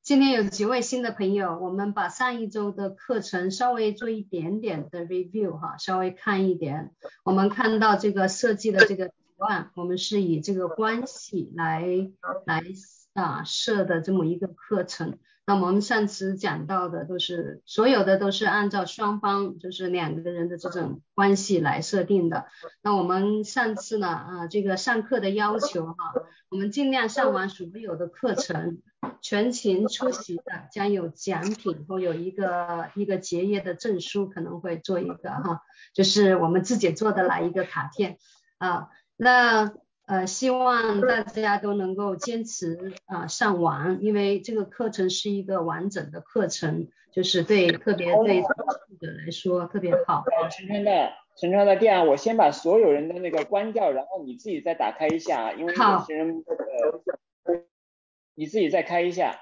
今天有几位新的朋友，我们把上一周的课程稍微做一点点的 review 哈，稍微看一点。我们看到这个设计的这个图案，我们是以这个关系来设的这么一个课程。那我们上次讲到的所有的都是按照双方就是两个人的这种关系来设定的。那我们上次呢这个上课的要求哈，我们尽量上完所有的课程。全勤出席的将有奖品或有一个结业的证书，可能会做一个哈，就是我们自己做的来一个卡片啊。那希望大家都能够坚持上完，因为这个课程是一个完整的课程，就是特别对初学者来说特别好。 陈川的店，我先把所有人的那个关掉，然后你自己再打开一下，因为有些人你自己再开一下。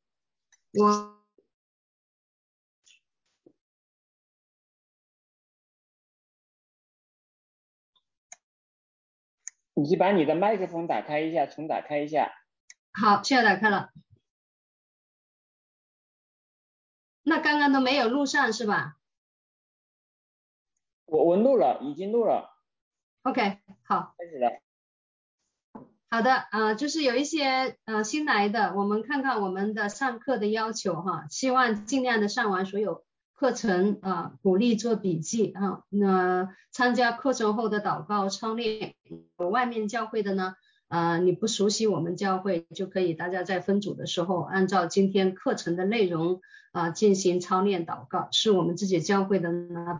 你把你的麦克风打开一下，重打开一下。 好，现在打开了。那刚刚都没有录上是吧？ 我录了，已经录了。 OK， 好， 开始了。 好的，就是有一些新来的，我们看看我们的上课的要求哈，希望尽量的上完所有课程鼓励做笔记啊。那参加课程后的祷告操练，外面教会的呢，你不熟悉我们教会，就可以大家在分组的时候，按照今天课程的内容进行操练祷告。是我们自己教会的呢，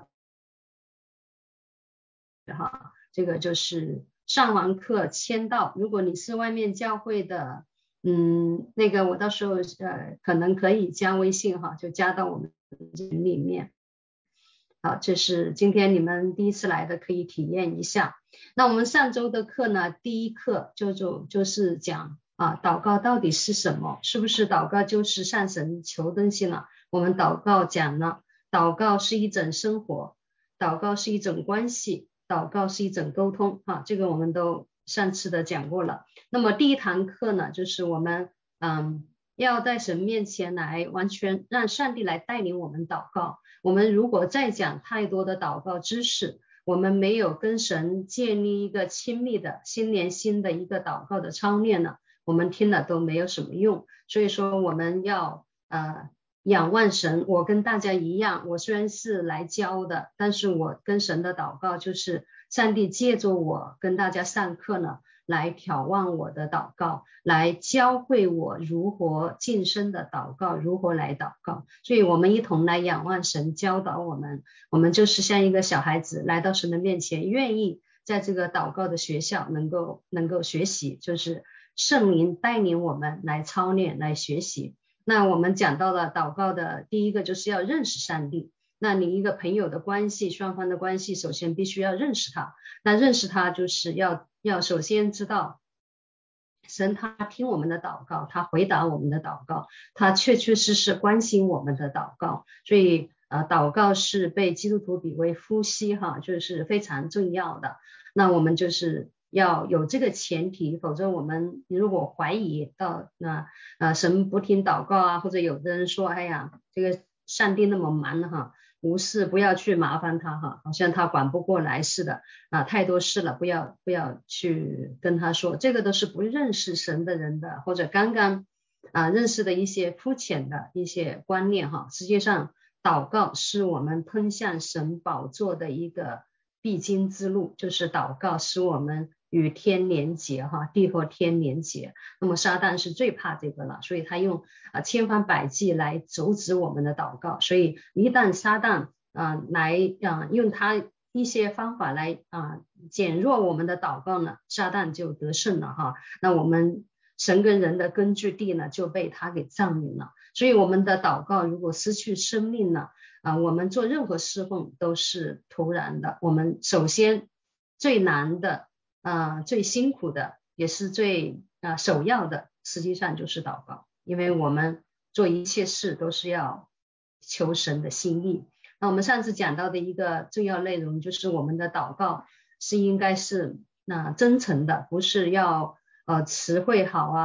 哈，这个就是上完课签到。如果你是外面教会的，那个我到时候可能可以加微信哈，就加到我们群里面。好，这是今天你们第一次来的，可以体验一下。那我们上周的课呢，第一课就是讲祷告到底是什么？是不是祷告就是向神求东西呢？我们祷告讲了，祷告是一种生活，祷告是一种关系，祷告是一种沟通这个我们都上次的讲过了。那么第一堂课呢，就是我们要在神面前来完全让上帝来带领我们祷告。我们如果再讲太多的祷告知识，我们没有跟神建立一个亲密的心连心的一个祷告的操练呢，我们听了都没有什么用。所以说我们要仰望神。我跟大家一样，我虽然是来教的，但是我跟神的祷告就是上帝借着我跟大家上课呢，来眺望我的祷告，来教会我如何晋升的祷告，如何来祷告。所以我们一同来仰望神教导我们，我们就是像一个小孩子来到神的面前，愿意在这个祷告的学校能够学习，就是圣灵带领我们来操练来学习。那我们讲到了祷告的第一个就是要认识上帝。那你一个朋友的关系，双方的关系，首先必须要认识他。那认识他就是要首先知道神他听我们的祷告，他回答我们的祷告，他确确实实关心我们的祷告。所以祷告是被基督徒比为呼吸哈，就是非常重要的。那我们就是要有这个前提，否则我们如果怀疑到神不听祷告或者有的人说哎呀这个上帝那么忙哈，无事不要去麻烦他哈，好像他管不过来似的太多事了，不要去跟他说。这个都是不认识神的人的，或者刚刚认识的一些肤浅的一些观念哈。实际上祷告是我们通向神宝座的一个必经之路，就是祷告使我们与天连结哈，地和天连结。那么撒旦是最怕这个了，所以他用千方百计来阻止我们的祷告。所以一旦撒旦来用他一些方法来减弱我们的祷告呢，撒旦就得胜了哈。那我们神跟人的根据地呢就被他给占领了。所以我们的祷告如果失去生命了我们做任何侍奉都是徒然的。我们首先最难的最辛苦的也是最首要的，实际上就是祷告。因为我们做一切事都是要求神的心意。那我们上次讲到的一个重要内容就是我们的祷告是应该是真诚的，不是要词汇好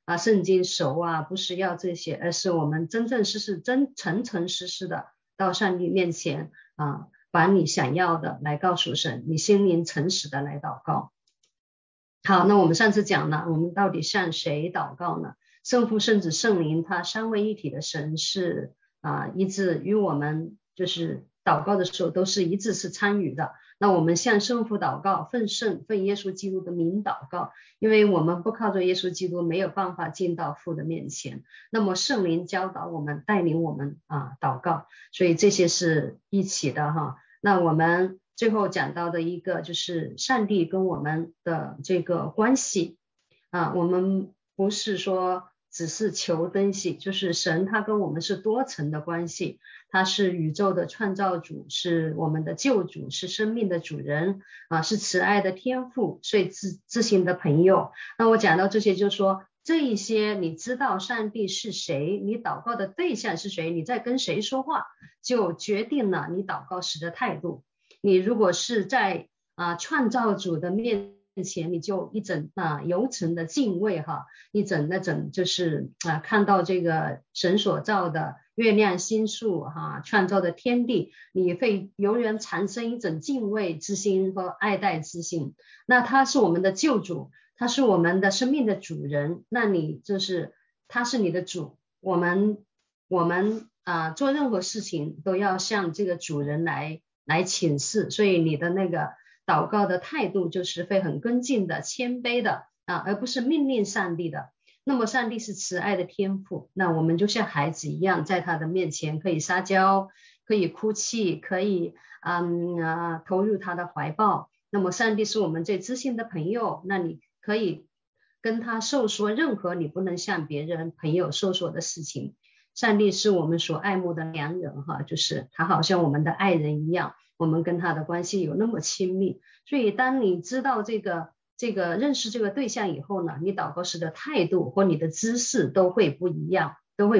圣经熟不是要这些，而是我们真正诚诚实实的到上帝面前把你想要的来告诉神，你心灵诚实的来祷告。好，那我们上次讲了，我们到底向谁祷告呢？圣父、圣子、圣灵，他三位一体的神是一致，与我们就是祷告的时候都是一致是参与的。那我们向圣父祷告，奉耶稣基督的名祷告，因为我们不靠着耶稣基督没有办法进到父的面前。那么圣灵教导我们，带领我们祷告，所以这些是一起的哈。那我们最后讲到的一个就是上帝跟我们的这个关系我们不是说只是求东西，就是神他跟我们是多层的关系，他是宇宙的创造主，是我们的救主，是生命的主人是慈爱的天父，所以知心的朋友。那我讲到这些就是说，这一些你知道上帝是谁，你祷告的对象是谁，你在跟谁说话，就决定了你祷告时的态度。你如果是在创造主的面前，你就一整由衷的敬畏一整那整就是看到这个神所造的月亮星宿创造的天地，你会永远产生一种敬畏之心和爱戴之心。那他是我们的救主，他是我们的生命的主人，那你就是他是你的主，我们做任何事情都要向这个主人来请示，所以你的那个祷告的态度就是会很恭敬的、谦卑的而不是命令上帝的。那么上帝是慈爱的天父，那我们就像孩子一样，在他的面前可以撒娇，可以哭泣，可以投入他的怀抱。那么上帝是我们最知心的朋友，那你可以跟他诉说任何你不能向别人朋友诉说的事情。上帝是我们所爱慕的良人就是他好像我们的爱人一样，我们跟他的关系有那么亲密。所以当你知道这个认识这个对象以后呢，你祷告时的态度或你的姿势都会不一样。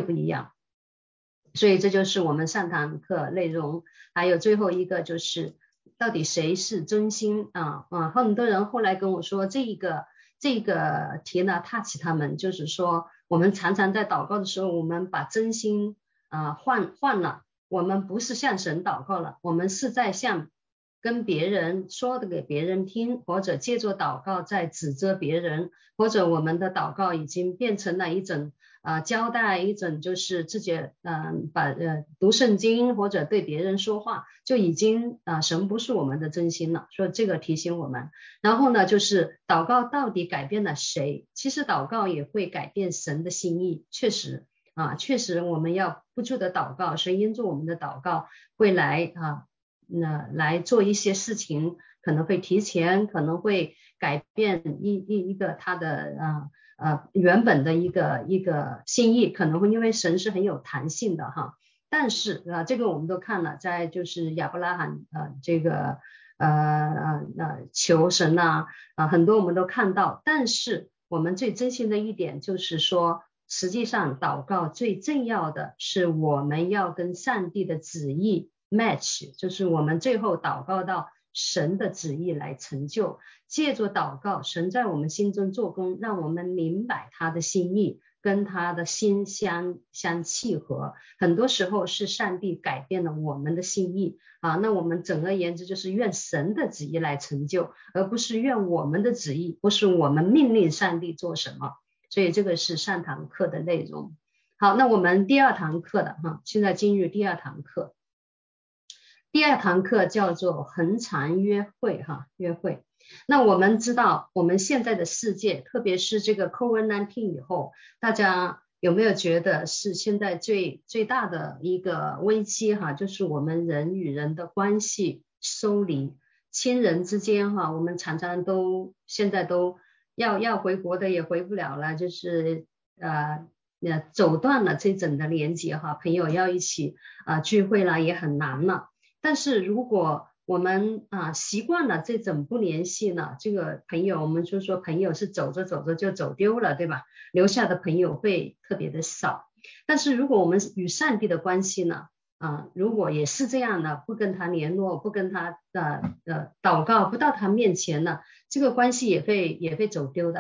所以这就是我们上堂课内容。还有最后一个就是到底谁是真心很多人后来跟我说这个题呢 touch 他们，就是说我们常常在祷告的时候，我们把真心换了，我们不是向神祷告了，我们是在向跟别人说的给别人听，或者借着祷告在指责别人，或者我们的祷告已经变成了一种交代，一种就是自己读圣经或者对别人说话，就已经神不是我们的真心了。所以这个提醒我们。然后呢，就是祷告到底改变了谁？其实祷告也会改变神的心意，确实我们要不住的祷告，神因着我们的祷告会来来做一些事情，可能会提前，可能会改变一个他的原本的一个心意，可能会因为神是很有弹性的但是这个我们都看了，在就是亚伯拉罕这个求神很多我们都看到。但是我们最真心的一点就是说，实际上祷告最重要的是我们要跟上帝的旨意match， 就是我们最后祷告到神的旨意来成就，借着祷告神在我们心中做工，让我们明白他的心意跟他的心相契合。很多时候是上帝改变了我们的心意那我们总而言之就是愿神的旨意来成就，而不是愿我们的旨意，不是我们命令上帝做什么。所以这个是上堂课的内容。好，那我们第二堂课的现在进入第二堂课。第二堂课叫做恒常约会约会。那我们知道我们现在的世界，特别是这个 COVID-19 以后，大家有没有觉得是现在最大的一个危机就是我们人与人的关系疏离，亲人之间我们常常现在都要回国的也回不了了，就是走断了这整的连接朋友要一起聚会了也很难了。但是如果我们习惯了这种不联系呢，这个朋友我们就说朋友是走着走着就走丢了，对吧？留下的朋友会特别的少。但是如果我们与上帝的关系呢如果也是这样的，不跟他联络，不跟他祷告，不到他面前呢，这个关系也会走丢的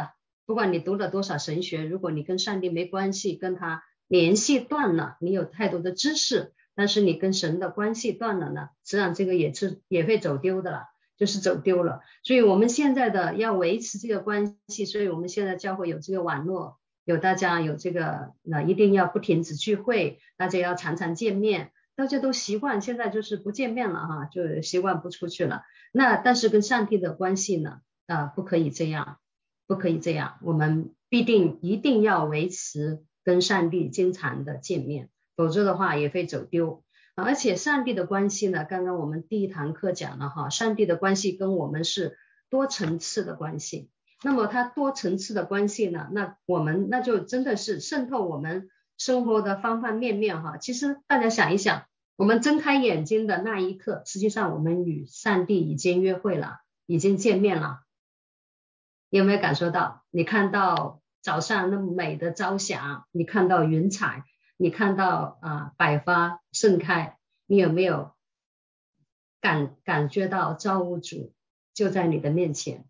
不管你读了多少神学，如果你跟上帝没关系，跟他联系断了，你有太多的知识，但是你跟神的关系断了呢，实际上这个也会走丢的了，就是走丢了。所以我们现在的要维持这个关系，所以我们现在教会有这个网络，有大家有这个一定要不停止聚会，大家要常常见面，大家都习惯现在就是不见面了哈，就习惯不出去了。那但是跟上帝的关系呢，不可以这样，不可以这样，我们一定要维持跟上帝经常的见面，否则的话也会走丢。而且上帝的关系呢，刚刚我们第一堂课讲了哈，上帝的关系跟我们是多层次的关系。那么它多层次的关系呢，那就真的是渗透我们生活的方方面面哈。其实大家想一想，我们睁开眼睛的那一刻，实际上我们与上帝已经约会了，已经见面了。有没有感受到？你看到早上那么美的朝霞，你看到云彩，你看到百花盛开，你有没有感觉到造物主就在你的面前？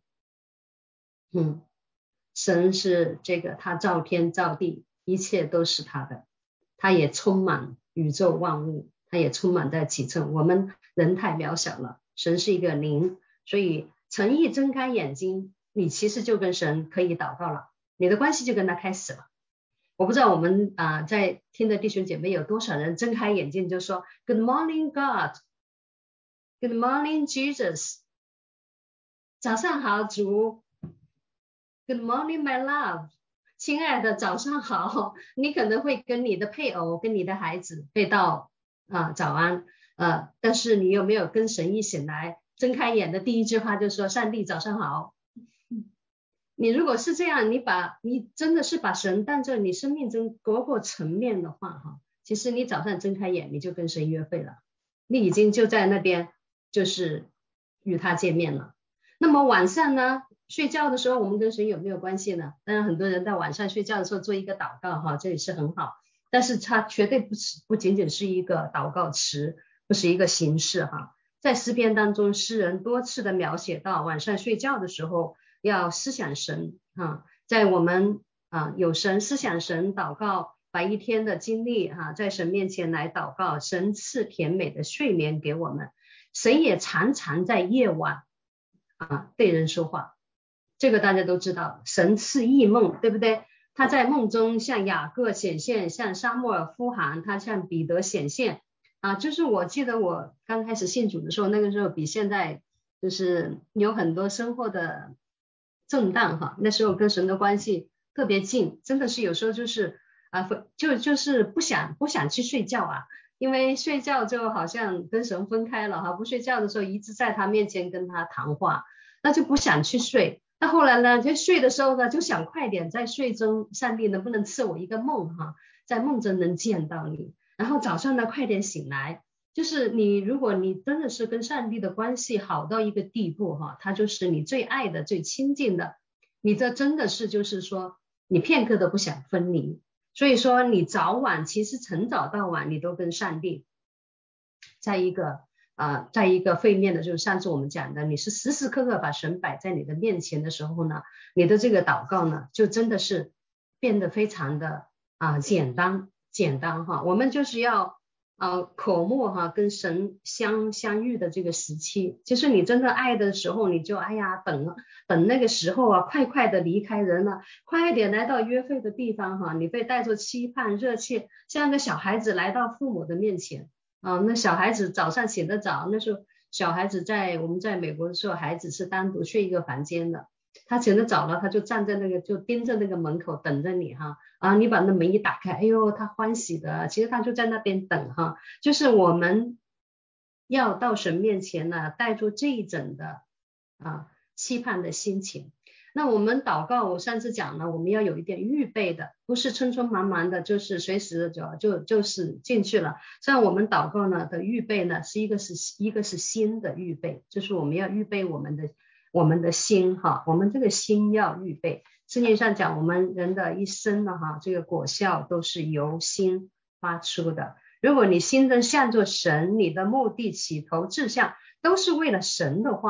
神是这个，他造天造地，一切都是他的，他也充满宇宙万物，他也充满在其中。我们人太渺小了，神是一个灵，所以诚意睁开眼睛，你其实就跟神可以祷告了，你的关系就跟他开始了。我不知道我们在听的弟兄姐妹有多少人睁开眼睛就说 Good morning God， Good morning Jesus， 早上好主， Good morning my love， 亲爱的早上好。你可能会跟你的配偶跟你的孩子会道早安，但是你有没有跟神一醒来睁开眼的第一句话就说上帝早上好？你如果是这样，你真的是把神当作你生命中各个层面的话哈，其实你早上睁开眼你就跟神约会了，你已经就在那边就是与他见面了。那么晚上呢，睡觉的时候我们跟神有没有关系呢？当然很多人在晚上睡觉的时候做一个祷告哈，这也是很好，但是它绝对不仅仅是一个祷告词，不是一个形式哈。在诗篇当中，诗人多次的描写到晚上睡觉的时候要思想神在我们有神思想神祷告，把一天的经历在神面前来祷告，神赐甜美的睡眠给我们，神也常常在夜晚对人说话，这个大家都知道，神赐异梦，对不对？他在梦中向雅各显现，向撒母耳呼喊，他向彼得显现就是我记得我刚开始信主的时候，那个时候比现在就是有很多生活的震荡哈，那时候跟神的关系特别近，真的是有时候就是就是不想去睡觉因为睡觉就好像跟神分开了不睡觉的时候一直在他面前跟他谈话，那就不想去睡。那后来呢，就睡的时候呢，就想快点在睡中，上帝能不能赐我一个梦在梦中能见到你，然后早上呢快点醒来。就是如果你真的是跟上帝的关系好到一个地步他就是你最爱的最亲近的，你这真的是就是说你片刻都不想分离。所以说你早晚其实从早到晚你都跟上帝在一个会面的，就是上次我们讲的，你是时时刻刻把神摆在你的面前的时候呢，你的这个祷告呢就真的是变得非常的简单我们就是要口目跟神相遇的这个时期，就是你真的爱的时候，你就等那个时候快的离开人了，快一点来到约会的地方你被带着期盼热切，像个小孩子来到父母的面前那小孩子早上醒得早，那时候小孩子我们在美国的时候，孩子是单独睡一个房间的，他醒得早了，他就站在就盯着那个门口等着你你把那门一打开，哎呦他欢喜的，其实他就在那边等就是我们要到神面前呢，带着这一整的期盼的心情。那我们祷告，我上次讲了，我们要有一点预备的，不是匆匆忙忙的，就是随时就是进去了。像我们祷告呢的预备呢，一个是心的预备，就是我们要预备我们的心我们这个心要预备。圣经上讲，我们人的一生呢这个果效都是由心发出的。如果你心中向着神，你的目的起头志向都是为了神的话，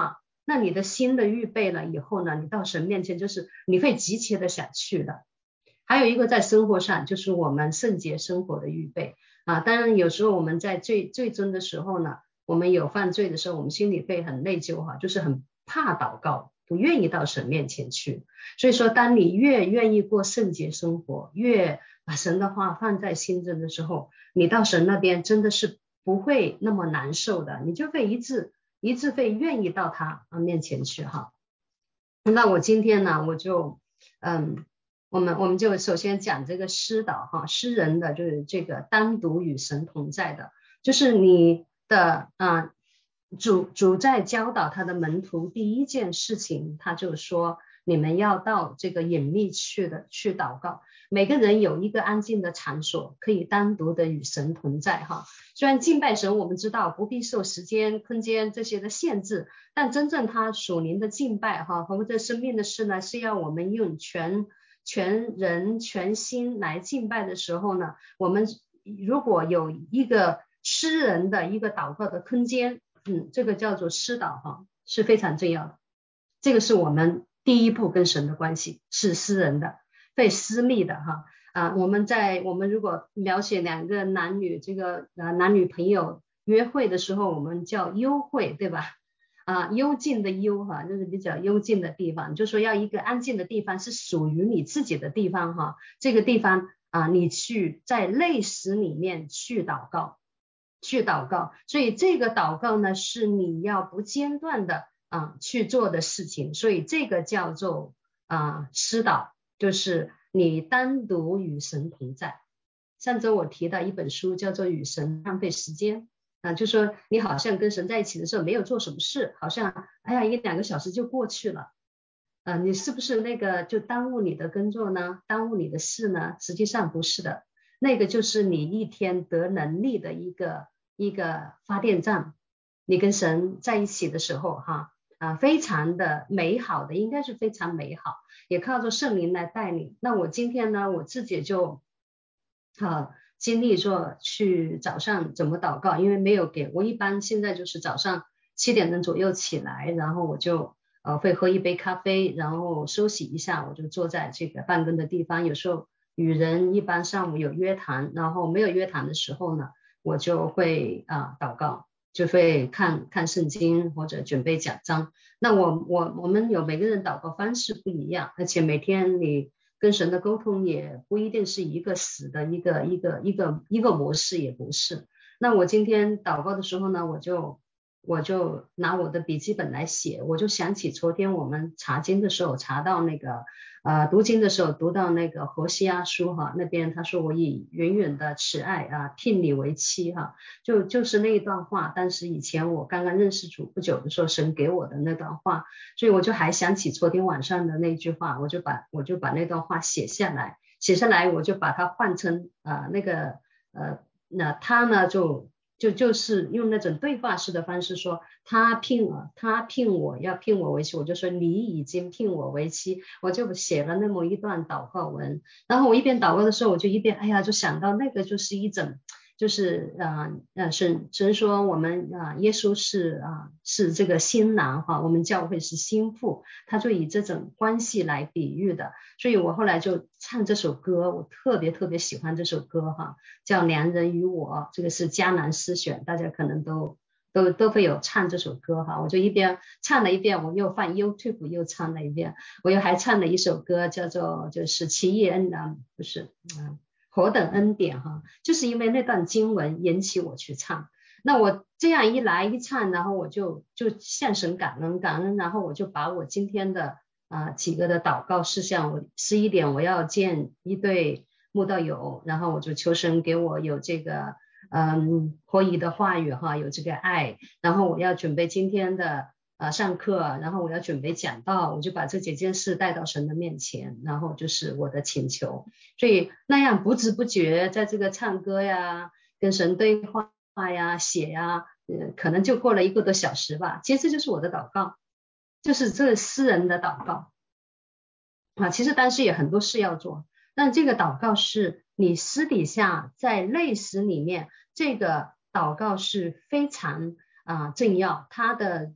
那你的心的预备了以后呢，你到神面前就是你会急切的想去的。还有一个在生活上，就是我们圣洁生活的预备啊。当然有时候我们在最终的时候呢，我们有犯罪的时候，我们心里会很内疚哈，就是很怕祷告，不愿意到神面前去。所以说，当你越愿意过圣洁生活，越把神的话放在心中的时候，你到神那边真的是不会那么难受的，你就会一致会愿意到他面前去哈。那我今天呢，我就我们就首先讲这个师导哈，诗人的就是这个单独与神同在的，就是你的主在教导他的门徒第一件事情，他就说你们要到这个隐秘去祷告。每个人有一个安静的场所，可以单独的与神同在哈。虽然敬拜神我们知道不必受时间、空间这些的限制，但真正他属灵的敬拜哈，或者生命的事呢，是要我们用全人全心来敬拜的时候呢，我们如果有一个诗人的一个祷告的空间，这个叫做诗祷哈，是非常重要的。这个是我们第一步跟神的关系，是私人的、被私密的哈。我们如果描写两个男女这个男女朋友约会的时候，我们叫幽会，对吧？幽静的幽哈，就是比较幽静的地方，就说要一个安静的地方，是属于你自己的地方哈。这个地方你去在内室里面去祷告，所以这个祷告呢，是你要不间断的去做的事情，所以这个叫做师祷，就是你单独与神同在。上周我提到一本书叫做《与神浪费时间》。就说你好像跟神在一起的时候没有做什么事，好像1-2个小时就过去了，你是不是那个就耽误你的工作呢？耽误你的事呢？实际上不是的，那个就是你一天得能力的一个发电站。你跟神在一起的时候非常的美好的，应该是非常美好，也靠着圣灵来带领。那我今天呢，我自己就经历说去早上怎么祷告，因为没有给我，一般现在就是早上7点钟左右起来，然后我就会喝一杯咖啡，然后休息一下，我就坐在这个办公的地方。有时候与人一般上午有约谈，然后没有约谈的时候呢，我就会祷告，就会看圣经或者准备讲章。那我们有每个人祷告方式不一样，而且每天你跟神的沟通也不一定是一个死的一个模式，也不是。那我今天祷告的时候呢，我就拿我的笔记本来写，我就想起昨天我们查经的时候查到那个读经的时候读到那个何西阿书那边他说我以远远的慈爱聘你为妻就是那一段话。但是以前我刚刚认识主不久的时候神给我的那段话，所以我就还想起昨天晚上的那句话，我就把那段话写下来，我就把它换成那他呢就是用那种对话式的方式说他聘我要聘我为妻，我就说你已经聘我为妻，我就写了那么一段祷告文。然后我一边祷告的时候，我就一边就想到那个就是一整就是神说我们耶稣是这个新郎我们教会是新妇，他就以这种关系来比喻的。所以我后来就唱这首歌，我特别特别喜欢这首歌叫《良人与我》，这个是江南诗选，大家可能都会有唱这首歌我就一边唱了一遍，我又放 YouTube 又唱了一遍，我又还唱了一首歌叫做就是奇异恩不是何等恩典就是因为那段经文引起我去唱。那我这样一来一唱，然后我就向神感恩，然后我就把我今天的几个的祷告事项，我11点我要见一对慕道友，然后我就求神给我有这个活仪的话语有这个爱，然后我要准备今天的上课，然后我要准备讲道，我就把这几件事带到神的面前，然后就是我的请求。所以那样不知不觉在这个唱歌呀跟神对话呀写呀可能就过了1个多小时吧。其实这就是我的祷告，就是这私人的祷告其实当时也很多事要做，但这个祷告是你私底下在内室里面，这个祷告是非常重要，它的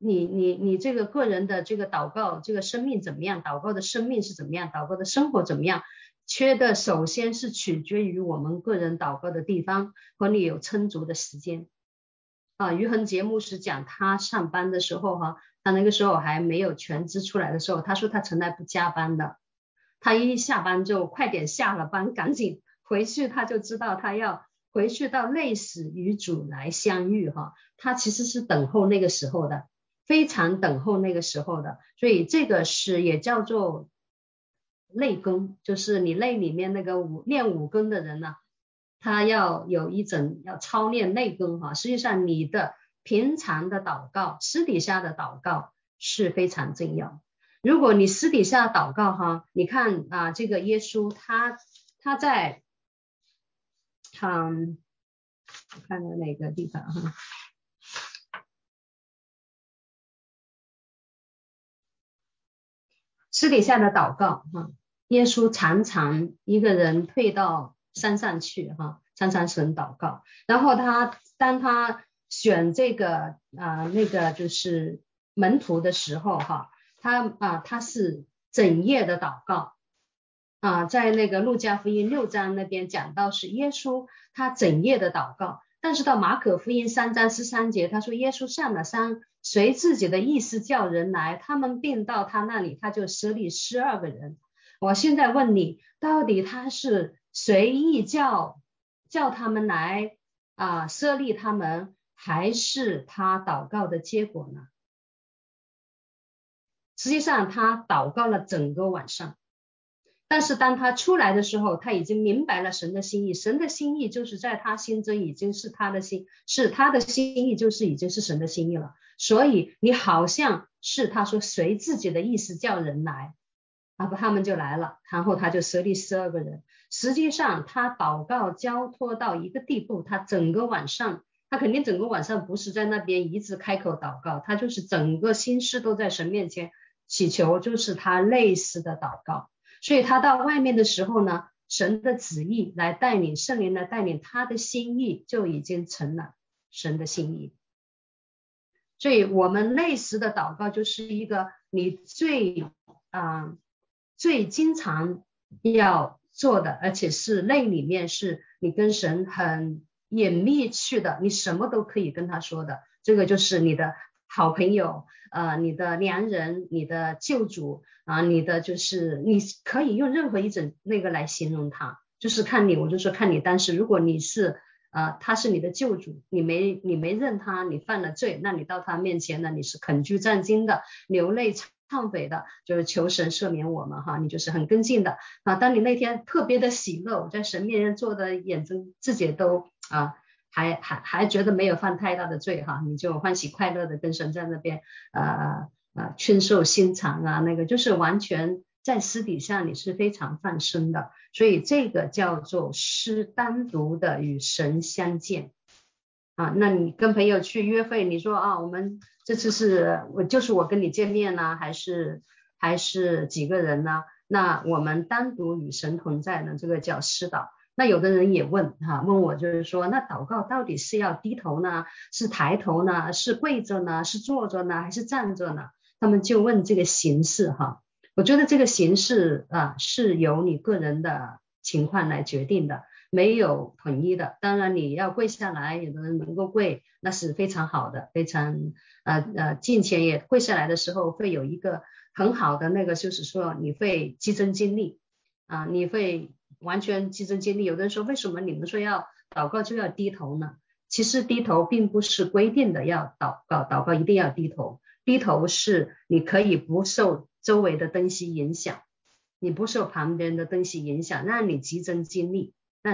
你这个个人的这个祷告这个生命怎么样，祷告的生命是怎么样，祷告的生活怎么样，缺的首先是取决于我们个人祷告的地方和你有充足的时间。于恒节牧师讲他上班的时候他那个时候还没有全职出来的时候，他说他从来不加班的，他一下班就快点下了班，赶紧回去，他就知道他要回去到累死与主来相遇他其实是等候那个时候的，非常等候那个时候的。所以这个是也叫做内功，就是你内里面那个练武功的人呢，他要有一种要操练内功实际上你的平常的祷告，私底下的祷告是非常重要。如果你私底下祷告你看这个耶稣他在我看到哪个地方私底下的祷告耶稣常常一个人退到山上去常常神祷告，然后当他选这个那个就是门徒的时候他是整夜的祷告在那个路加福音6章那边讲到是耶稣他整夜的祷告，但是到马可福音3章13节他说耶稣上了山，随自己的意思叫人来，他们并到他那里，他就设立12个人。我现在问你，到底他是随意叫他们来设立他们，还是他祷告的结果呢？实际上他祷告了整个晚上，但是当他出来的时候，他已经明白了神的心意，神的心意就是在他心中已经是他的心，是他的心意就是已经是神的心意了。所以你好像是他说随自己的意思叫人来他们就来了，然后他就设立12个人。实际上他祷告交托到一个地步，他整个晚上，他肯定整个晚上不是在那边一直开口祷告，他就是整个心思都在神面前祈求，就是他类似的祷告。所以他到外面的时候呢，神的旨意来带领，圣灵来带领，他的心意就已经成了神的心意。所以我们类似的祷告就是一个你最经常要做的，而且是内里面是你跟神很隐秘去的，你什么都可以跟他说的，这个就是你的好朋友你的良人，你的救主你的就是你可以用任何一种那个来形容他，就是看你，我就说看你当时，如果你是他是你的救主，你没认他，你犯了罪，那你到他面前呢，你是恳具战兢的，流泪忏悔的，就是求神赦免我们你就是很跟进的当你那天特别的喜乐，在神面前做的眼睛自己都还觉得没有犯太大的罪你就欢喜快乐的跟神在那边劝受心肠那个就是完全在私底下你是非常放生的，所以这个叫做是单独的与神相见那你跟朋友去约会，你说我们这次是我跟你见面呢，还是几个人呢？那我们单独与神同在呢，这个叫私祷。那有的人也问我，就是说那祷告到底是要低头呢，是抬头呢，是跪着呢，是坐着呢，还是站着呢？他们就问这个形式我觉得这个形式是由你个人的情况来决定的，没有统一的。当然你要跪下来，有的人能够跪，那是非常好的，非常敬虔也跪下来的时候会有一个很好的那个，就是说你会集中精力你会完全集中精力。有的人说为什么你们说要祷告就要低头呢？其实低头并不是规定的要祷告一定要低头，低头是你可以不受周围的东西影响，你不受旁边的东西影响，让你集中精力。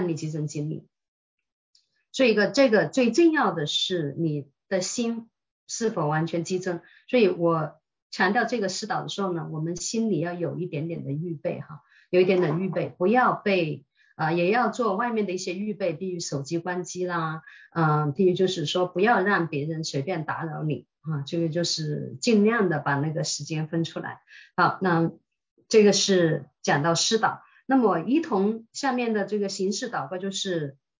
所以这个最重要的是你的心是否完全集中。所以我强调这个私祷的时候呢，我们心里要有一点点的预备有一点点预备，不要被也要做外面的一些预备，比如手机关机啦比如就是说不要让别人随便打扰你这个就是尽量的把那个时间分出来。好，那这个是讲到私祷。那么一同下面的这个形式祷告就是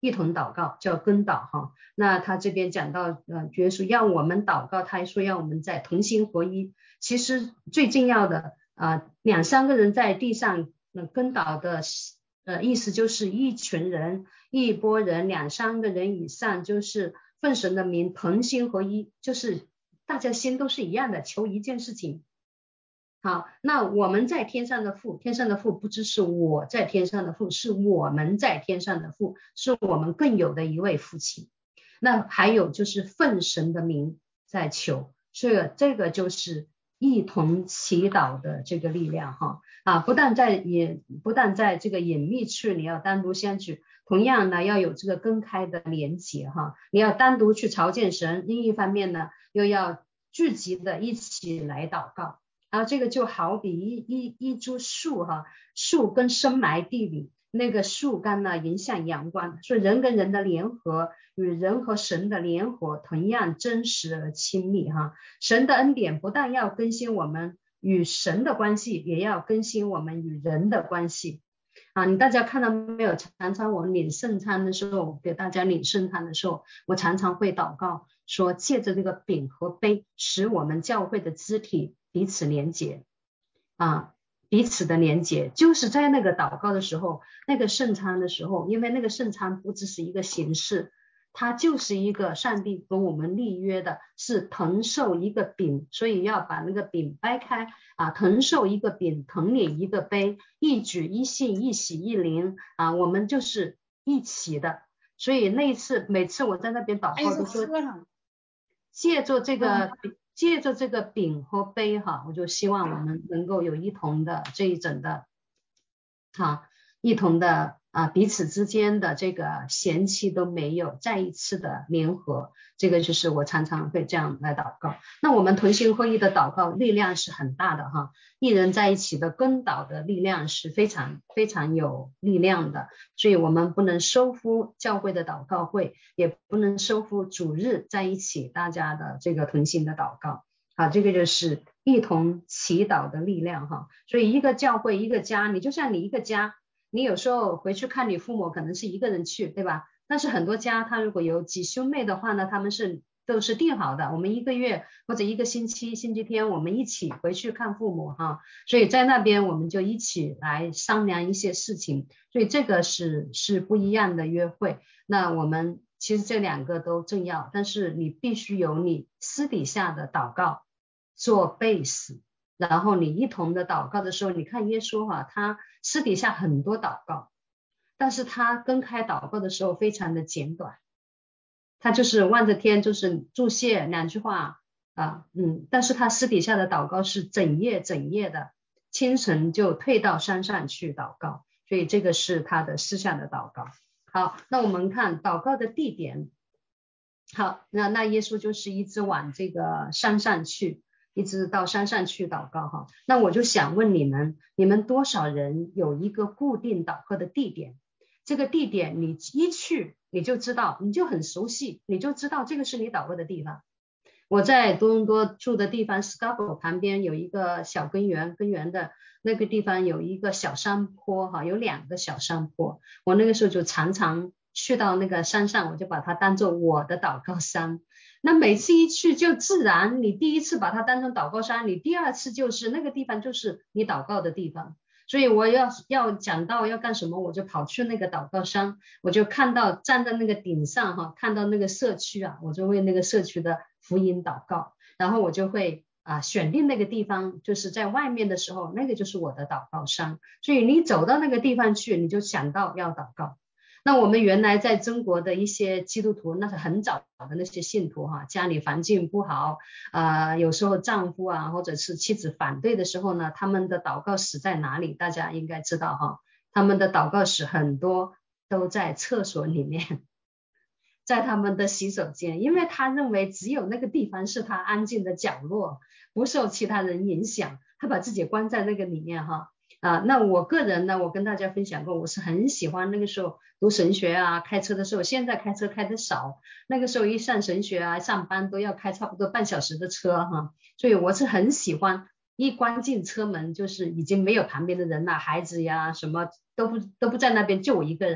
一同祷告，叫跟祷哈。那他这边讲到耶稣要我们祷告，他还说要我们在同心合一。其实最重要的两三个人在地上跟祷的意思就是一群人一拨人两三个人以上，就是奉神的名同心合一，就是大家心都是一样的，求一件事情。好，那我们在天上的父，天上的父不只是我在天上的父，是我们在天上的父，是我们更有的一位父亲。那还有就是奉神的名在求，所以这个就是一同祈祷的这个力量哈。不但在这个隐秘处你要单独相聚，同样呢要有这个公开的连结哈。你要单独去朝见神，另一方面呢又要聚集的一起来祷告。然后这个就好比一株树哈，树根深埋地里，那个树干呢迎向阳光，所以人跟人的联合与人和神的联合同样真实而亲密哈。神的恩典不但要更新我们与神的关系，也要更新我们与人的关系你大家看到没有？常常我领圣餐的时候，给大家领圣餐的时候，我常常会祷告说，借着这个饼和杯，使我们教会的肢体彼此连结彼此的连结，就是在那个祷告的时候，那个圣餐的时候，因为那个圣餐不只是一个形式，它就是一个上帝跟我们立约的，是同受一个饼，所以要把那个饼掰开同受一个饼，同领一个杯，一举一信一喜一灵我们就是一起的。所以那一次每次我在那边祷告都说，借着这个饼和杯我就希望我们能够有一同的这一整的一同的彼此之间的这个嫌弃都没有，再一次的联合，这个就是我常常会这样来祷告。那我们同心合一的祷告力量是很大的一人在一起的跟祷的力量是非常非常有力量的，所以我们不能收复教会的祷告会，也不能收复主日在一起大家的这个同心的祷告这个就是一同祈祷的力量所以一个教会一个家，你就像你一个家，你有时候回去看你父母可能是一个人去，对吧？但是很多家他如果有几兄妹的话呢，他们都是定好的，我们一个月或者一个星期天我们一起回去看父母所以在那边我们就一起来商量一些事情，所以这个是不一样的约会。那我们其实这两个都重要，但是你必须有你私底下的祷告做 base， 然后你一同的祷告的时候，你看耶稣他私底下很多祷告，但是他公开祷告的时候非常的简短，他就是望着天，就是祝谢两句话但是他私底下的祷告是整夜的，清晨就退到山上去祷告，所以这个是他的私下的祷告。好，那我们看祷告的地点。好，那耶稣就是一直往这个山上去，一直到山上去祷告那我就想问你们多少人有一个固定祷告的地点？这个地点你一去你就知道，你就很熟悉，你就知道这个是你祷告的地方。我在多伦多住的地方 Scarborough 旁边有一个小根源的那个地方有一个小山坡有2个小山坡，我那个时候就常常去到那个山上，我就把它当做我的祷告山。那每次一去就自然，你第一次把它当成祷告山，你第二次就是那个地方就是你祷告的地方。所以我要讲到要干什么，我就跑去那个祷告山，我就看到站在那个顶上看到那个社区我就为那个社区的福音祷告，然后我就会选定那个地方，就是在外面的时候，那个就是我的祷告山。所以你走到那个地方去，你就想到要祷告。那我们原来在中国的一些基督徒，那是很早的那些信徒家里环境不好有时候丈夫或者是妻子反对的时候呢，他们的祷告室在哪里？大家应该知道他们的祷告室很多都在厕所里面，在他们的洗手间，因为他认为只有那个地方是他安静的角落，不受其他人影响，他把自己关在那个里面那我个人呢，我跟大家分享过，我是很喜欢那个时候读神学开车的时候，现在开车开得少，那个时候一上神学上班都要开差不多半小时的车所以我是很喜欢一关进车门就是已经没有旁边的人了，孩子呀什么都不在那边，就我一个人，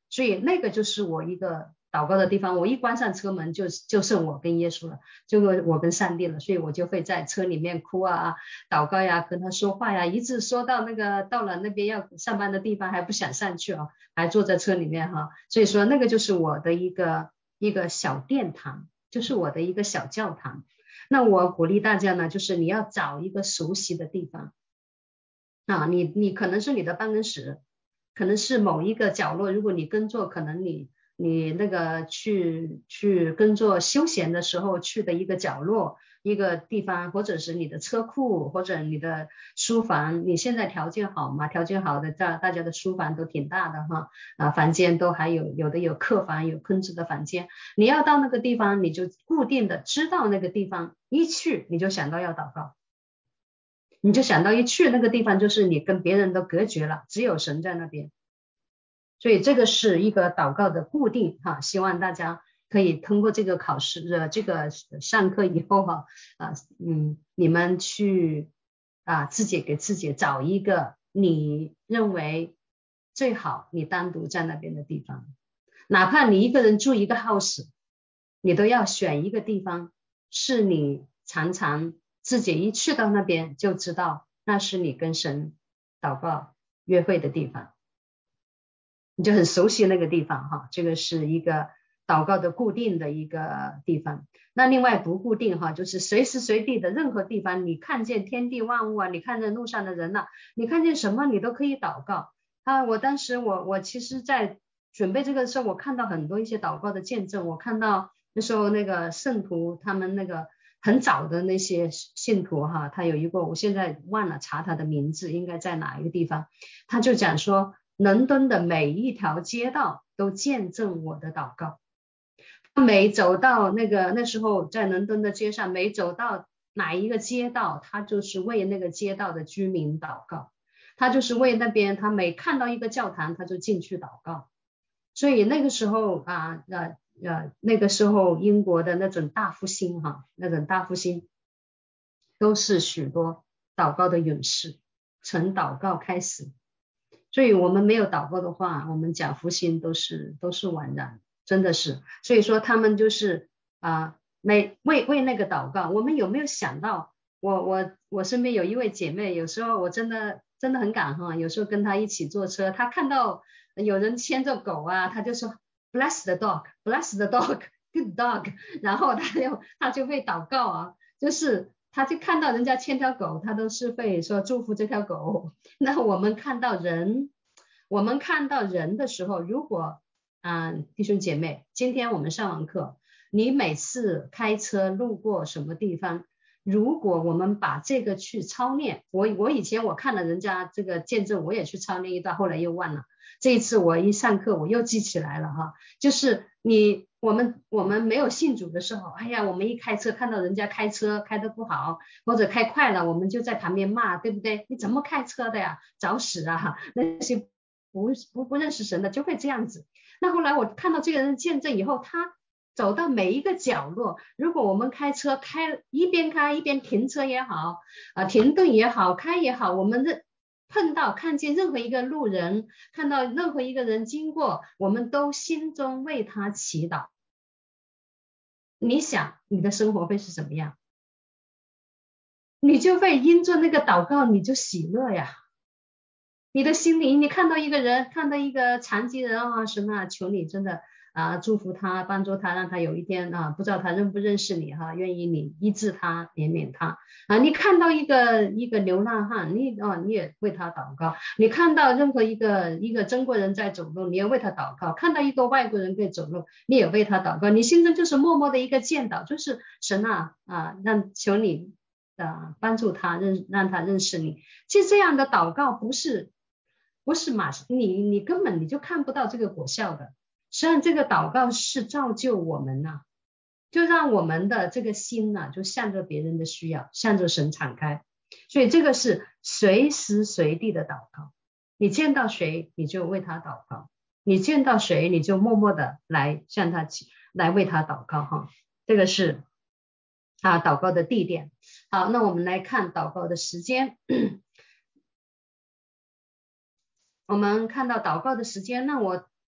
所以那个就是我一个祷告的地方。我一关上车门就剩我跟耶稣了，就我跟上帝了，所以我就会在车里面哭啊，祷告呀，跟他说话呀，一直说到到了那边要上班的地方还不想上去啊，还坐在车里面哈。所以说那个就是我的一个小殿堂，就是我的一个小教堂。那我鼓励大家呢，就是你要找一个熟悉的地方啊，你可能是你的办公室，可能是某一个角落，如果你工作，可能你那个去工作休闲的时候去的一个角落一个地方，或者是你的车库或者你的书房。你现在条件好吗？条件好的大家的书房都挺大的哈，房间都还有的有客房，有空置的房间。你要到那个地方，你就固定的知道那个地方，一去你就想到要祷告。你就想到一去那个地方就是你跟别人都隔绝了，只有神在那边。所以这个是一个祷告的固定哈，希望大家可以通过这个考试的这个上课以后哈，你们去自己给自己找一个你认为最好你单独在那边的地方，哪怕你一个人住一个 house， 你都要选一个地方是你常常自己一去到那边就知道那是你跟神祷告约会的地方，你就很熟悉那个地方哈。这个是一个祷告的固定的一个地方。那另外不固定哈，就是随时随地的任何地方，你看见天地万物啊，你看见路上的人啊，你看见什么你都可以祷告啊。我当时我其实在准备这个时候，我看到很多一些祷告的见证，我看到那时候那个圣徒他们那个很早的那些信徒哈，他有一个我现在忘了查他的名字，应该在哪一个地方，他就讲说伦敦的每一条街道都见证我的祷告。每走到那时候在伦敦的街上，每走到哪一个街道，他就是为那个街道的居民祷告，他就是为那边，他每看到一个教堂他就进去祷告。所以那个时候那个时候英国的那种大复兴哈，那种大复兴都是许多祷告的勇士，从祷告开始。所以我们没有祷告的话，我们讲复兴都是枉然，真的是。所以说他们就是为那个祷告。我们有没有想到，我身边有一位姐妹，有时候我真的很感哈，有时候跟她一起坐车，她看到有人牵着狗啊，她就说 bless the dog bless the dog good dog， 然后她就会祷告啊，就是他就看到人家牵条狗，他都是会说祝福这条狗。那我们看到人的时候，如果弟兄姐妹，今天我们上完课，你每次开车路过什么地方，如果我们把这个去操练，我以前我看了人家这个见证，我也去操练一段，后来又忘了。这一次我一上课我又记起来了哈，就是我们没有信主的时候，哎呀，我们一开车看到人家开车开得不好，或者开快了，我们就在旁边骂，对不对？你怎么开车的呀？找死啊！那些不认识神的就会这样子。那后来我看到这个人见证以后，他走到每一个角落，如果我们开车一边开一边停车也好，停顿也好，开也好，我们看见任何一个路人，看到任何一个人经过，我们都心中为他祈祷。你想你的生活会是什么样？你就会因着那个祷告，你就喜乐呀。你的心里，你看到一个人，看到一个残疾人啊，神啊，求你真的祝福他，帮助他，让他有一天不知道他认不认识你哈，愿意你医治他，怜悯他你看到一个流浪汉，你也为他祷告。你看到任何一个中国人在走路，你也为他祷告。看到一个外国人在走路，你也为他祷告。你心中就是默默的一个见祷，就是神求你帮助他让他认识你。其实这样的祷告不是你根本你就看不到这个果效的。实际上这个祷告是造就我们就让我们的这个心就向着别人的需要，向着神敞开。所以这个是随时随地的祷告，你见到谁你就为他祷告，你见到谁你就默默的来向他来为他祷告哈。这个是祷告的地点。好，那我们来看祷告的时间。我们看到祷告的时间，那我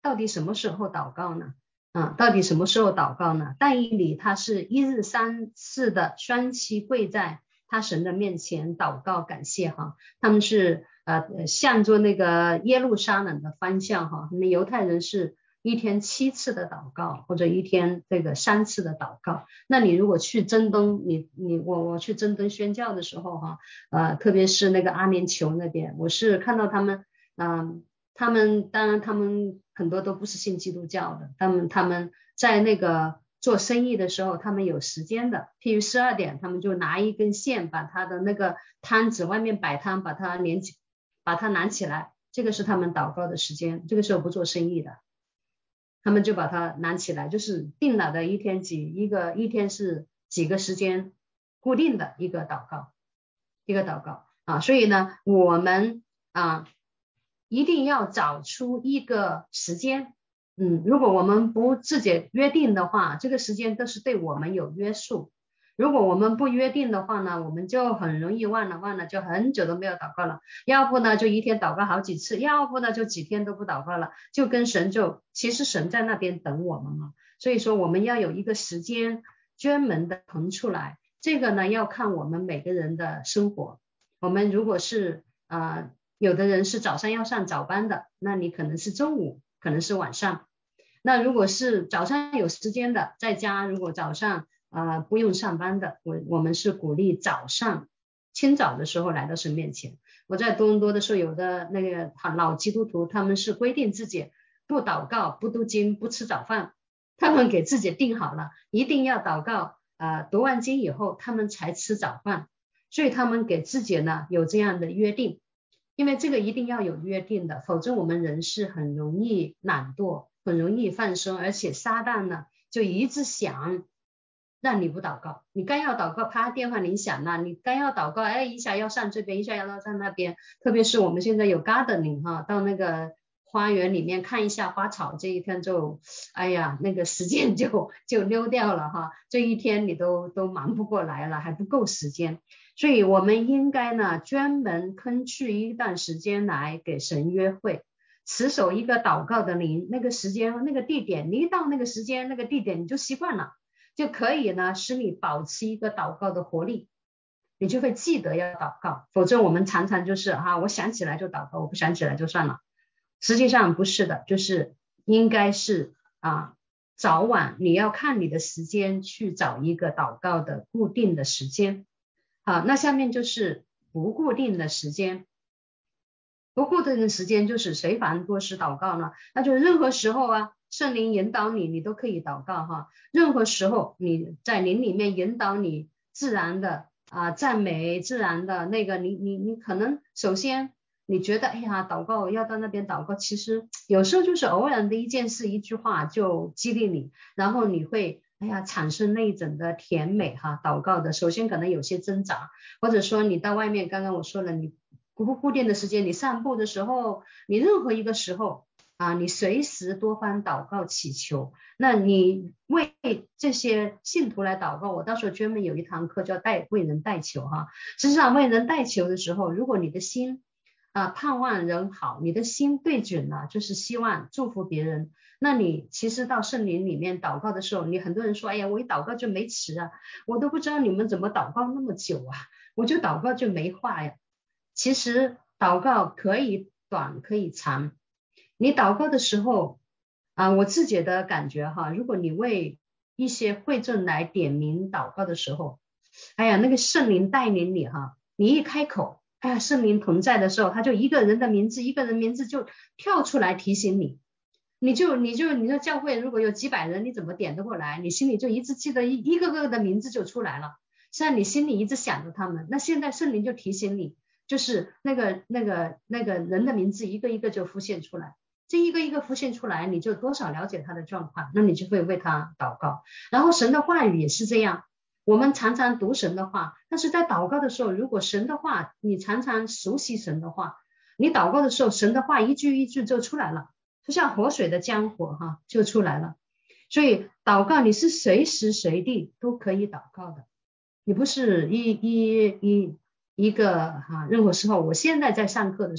到底什么时候祷告呢？到底什么时候祷告呢？但以理他是一日三次的双膝跪在他神的面前祷告感谢哈，他们是向着那个耶路撒冷的方向哈，那犹太人是一天7次的祷告，或者一天这个3次的祷告。那你如果去真东，我去真东宣教的时候哈，特别是那个阿联酋那边，我是看到他们，他们当然他们很多都不是信基督教的，他们在那个做生意的时候，他们有时间的，譬如12点，他们就拿一根线把他的那个摊子外面摆摊，把它拿起来，这个是他们祷告的时间，这个时候不做生意的。他们就把它拿起来，就是定了的一天是几个时间固定的一个祷告啊，所以呢，我们一定要找出一个时间，如果我们不自己约定的话，这个时间都是对我们有约束。如果我们不约定的话呢，我们就很容易忘了，就很久都没有祷告了。要不呢，就一天祷告好几次；要不呢，就几天都不祷告了。就跟神其实神在那边等我们嘛。所以说，我们要有一个时间专门的腾出来。这个呢，要看我们每个人的生活。我们如果是有的人是早上要上早班的，那你可能是中午，可能是晚上。那如果是早上有时间的，在家如果早上不用上班的，我们是鼓励早上清早的时候来到神面前。我在多伦多的时候，有的那个老基督徒，他们是规定自己不祷告、不读经、不吃早饭，他们给自己定好了，一定要祷告读完经以后，他们才吃早饭。所以他们给自己呢有这样的约定，因为这个一定要有约定的，否则我们人是很容易懒惰，很容易放松，而且撒旦呢就一直想让你不祷告，你刚要祷告，啪，电话铃响了，你刚要祷告，一下要上这边，一下要上那边，特别是我们现在有 gardening 哈，到那个花园里面看一下花草，这一天就那个时间就溜掉了哈，这一天你都忙不过来了，还不够时间。所以我们应该呢专门空出一段时间来给神约会，持守一个祷告的灵，那个时间那个地点，你一到那个时间那个地点你就习惯了，就可以呢使你保持一个祷告的活力，你就会记得要祷告。否则我们常常就是我想起来就祷告，我不想起来就算了。实际上不是的，就是应该是早晚你要看你的时间去找一个祷告的固定的时间。好，那下面就是不固定的时间。不固定的时间就是谁凡多时祷告呢？那就任何时候圣灵引导你，你都可以祷告哈。任何时候你在灵里面引导你，自然的赞美，自然的那个你可能首先你觉得祷告要到那边祷告，其实有时候就是偶然的一件事一句话就激励你，然后你会产生那一整的甜美祷告的首先可能有些挣扎，或者说你到外面，刚刚我说了，你不固定的时间，你散步的时候，你任何一个时候你随时多方祷告祈求。那你为这些信徒来祷告，我到时候专门有一堂课叫为人代求实际上为人代求的时候，如果你的心盼望人好，你的心对准了就是希望祝福别人，那你其实到圣灵里面祷告的时候，你很多人说我一祷告就没词我都不知道你们怎么祷告那么久我就祷告就没话呀。其实祷告可以短可以长，你祷告的时候我自己的感觉如果你为一些会众来点名祷告的时候，那个圣灵带领你你一开口圣灵同在的时候，他就一个人的名字就跳出来提醒你，你的教会如果有几百人，你怎么点得过来？你心里就一直记得一个个的名字就出来了，虽然你心里一直想着他们，那现在圣灵就提醒你，就是那个人的名字一个一个就浮现出来，这一个一个浮现出来，你就多少了解他的状况，那你就会为他祷告。然后神的话语也是这样，我们常常读神的话，但是在祷告的时候，如果神的话你常常熟悉神的话，你祷告的时候神的话一句一句就出来了，就像活水的江河就出来了。所以祷告你是随时随地都可以祷告的，你不是一个任何时候。我现在在上课的时候，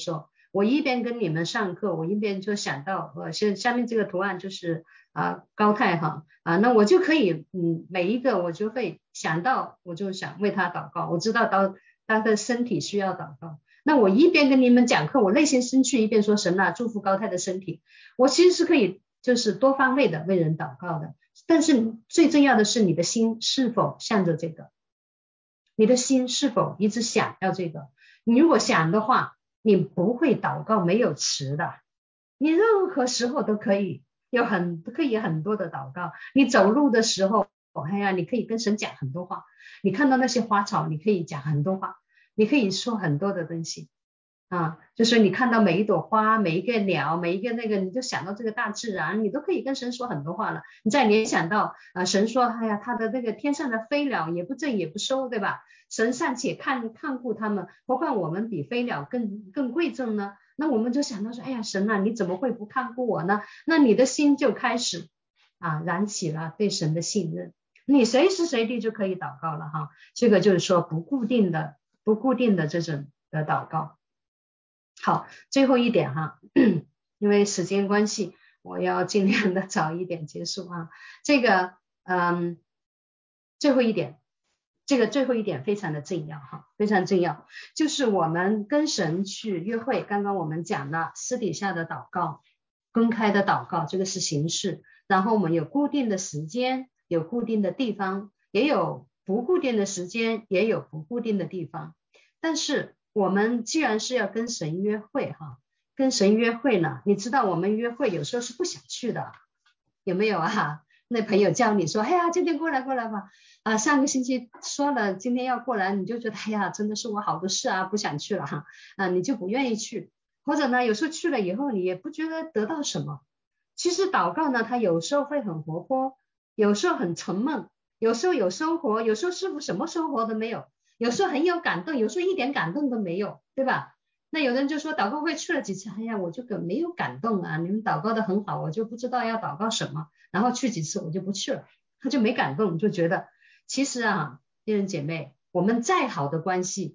我一边跟你们上课，我一边就想到，下面这个图案就是高泰哈那我就可以每一个我就会想到，我就想为他祷告，我知道他的身体需要祷告。那我一边跟你们讲课，我内心深处一边说神啊，祝福高泰的身体。我其实是可以就是多方位的为人祷告的，但是最重要的是你的心是否向着这个，你的心是否一直想要这个。你如果想的话，你不会祷告没有词的，你任何时候都可以可以很多的祷告。你走路的时候，哎呀，你可以跟神讲很多话，你看到那些花草，你可以讲很多话，你可以说很多的东西就是你看到每一朵花，每一个鸟，每一个那个，你就想到这个大自然，你都可以跟神说很多话了。你再联想到神说，哎呀，他的那个天上的飞鸟也不挣也不收，对吧？神尚且看顾他们，何况我们比飞鸟更贵重呢？那我们就想到说，哎呀，神啊，你怎么会不看顾我呢？那你的心就开始燃起了对神的信任，你随时随地就可以祷告了哈。这个就是说不固定的这种的祷告。好，最后一点哈，因为时间关系，我要尽量的早一点结束这个最后一点，这个最后一点非常的重要非常重要，就是我们跟神去约会，刚刚我们讲了私底下的祷告，公开的祷告，这个是形式，然后我们有固定的时间，有固定的地方，也有不固定的时间，也有不固定的地方，但是我们既然是要跟神约会跟神约会呢，你知道我们约会有时候是不想去的，有没有那朋友叫你说，哎呀，今天过来吧上个星期说了今天要过来，你就觉得哎呀，真的是我好多事不想去了你就不愿意去，或者呢有时候去了以后你也不觉得得到什么。其实祷告呢，它有时候会很活泼，有时候很沉闷，有时候有收获，有时候师傅什么收获都没有，有时候很有感动，有时候一点感动都没有，对吧？那有人就说祷告会去了几次，哎呀，我就没有感动你们祷告的很好，我就不知道要祷告什么，然后去几次我就不去了，他就没感动，就觉得其实弟兄姐妹，我们再好的关系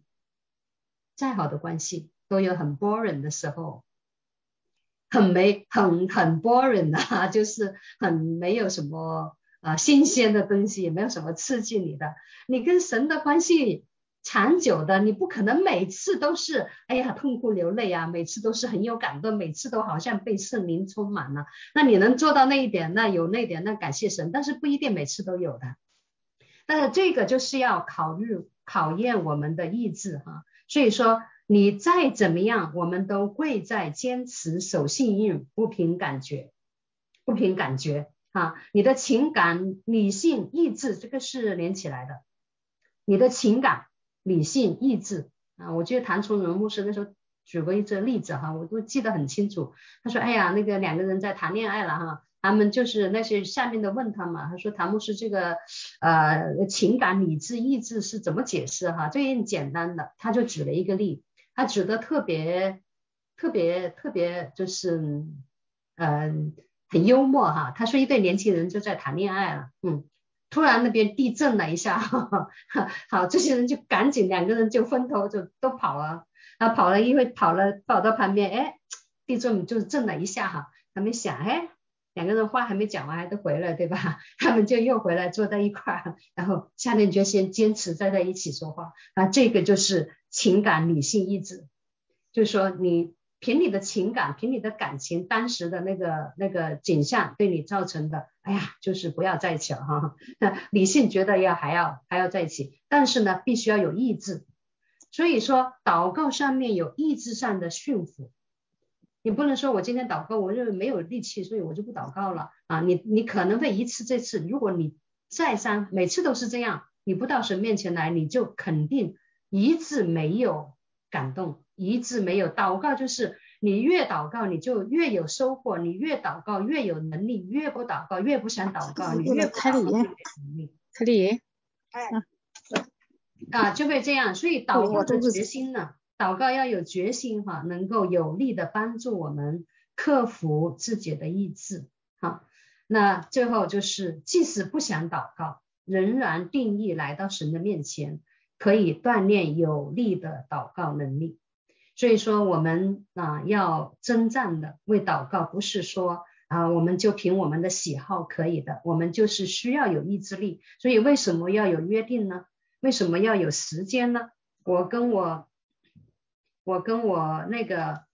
都有很 boring 的时候，很 boring 就是很没有什么新鲜的东西，也没有什么刺激你的。你跟神的关系长久的，你不可能每次都是哎呀痛哭流泪每次都是很有感动，每次都好像被圣灵充满了。那你能做到那一点，那有那一点，那感谢神，但是不一定每次都有的。但是这个就是要考验我们的意志所以说你再怎么样，我们都贵在坚持守信用，不凭感觉你的情感、理性、意志，这个是连起来的。你的情感、理性、意志我记得谭崇仁牧师那时候举过一个例子我都记得很清楚。他说：“哎呀，那个两个人在谈恋爱了他们就是那些下面的问他嘛，他说谭牧师这个情感、理智、意志是怎么解释这也很简单的，他就举了一个例，他举得特别就是很幽默他说一对年轻人就在谈恋爱了突然那边地震了一下好，这些人就赶紧两个人就分头就都跑了，然后跑了一会跑到旁边地震就是震了一下他们想两个人话还没讲完还都回来对吧，他们就又回来坐在一块然后下面就先坚持在一起说话这个就是情感、理性、意志，就是说你凭你的情感，凭你的感情，当时的那个景象对你造成的，哎呀，就是不要在一起了理性觉得还要在一起，但是呢，必须要有意志。所以说，祷告上面有意志上的驯服，你不能说我今天祷告，我认为没有力气，所以我就不祷告了你可能会一次这次，如果你再三每次都是这样，你不到神面前来，你就肯定一次没有感动。一致没有祷告，就是你越祷告你就越有收获，你越祷告越有能力，越不祷告越不想祷告，你越不祷告越没能力。 凯里， 就会这样。所以祷告的决心呢，祷告要有决心能够有力的帮助我们克服自己的意志那最后就是即使不想祷告，仍然定义来到神的面前，可以锻炼有力的祷告能力。 所以说我们要真正的为祷告，不是说我们就凭我们的喜好可以的，我们就是需要有意志力。所以为什么要有约定呢？为什么要有时间呢？我跟我那个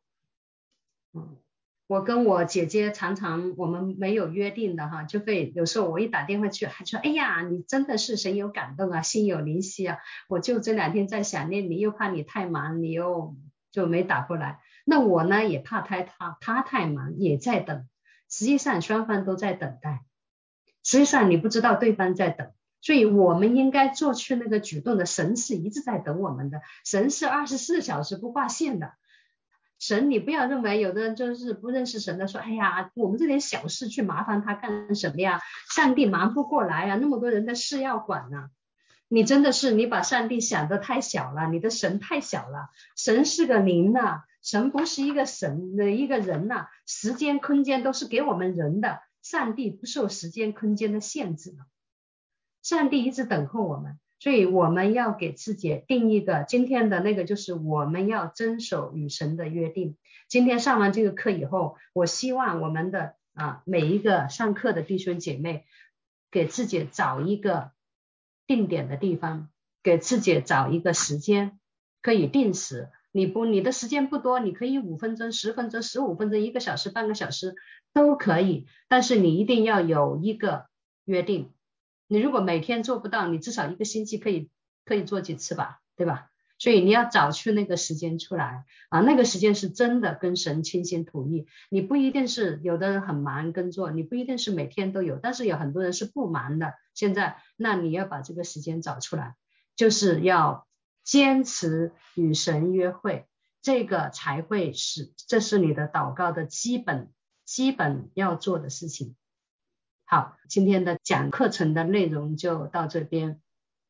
我跟我姐姐常常我们没有约定的哈，就会有时候我一打电话去，还说哎呀，你真的是神有感动啊，心有灵犀啊，我就这2天在想念你，又怕你太忙，你又就没打过来。那我呢也怕他太忙，也在等。实际上双方都在等待，实际上你不知道对方在等，所以我们应该做出那个举动的。神是一直在等我们的，神是24小时不挂线的。神，你不要认为有的人就是不认识神的说，哎呀，我们这点小事去麻烦他干什么呀？上帝忙不过来啊，那么多人的事要管啊。你真的是你把上帝想得太小了，你的神太小了。神是个灵呐，神不是一个神的一个人呐，时间空间都是给我们人的，上帝不受时间空间的限制的，上帝一直等候我们。所以我们要给自己定一个，今天的那个就是我们要遵守与神的约定。今天上完这个课以后，我希望我们的每一个上课的弟兄姐妹给自己找一个定点的地方，给自己找一个时间可以定时。你的时间不多，你可以5分钟、10分钟、15分钟、1个小时、半个小时都可以，但是你一定要有一个约定。你如果每天做不到，你至少1个星期可以做几次吧，对吧？所以你要找出那个时间出来那个时间是真的跟神倾心吐意。你不一定是，有的人很忙工作，你不一定是每天都有，但是有很多人是不忙的。现在那你要把这个时间找出来，就是要坚持与神约会，这个才会这是你的祷告的基本要做的事情。好，今天的讲课程的内容就到这边。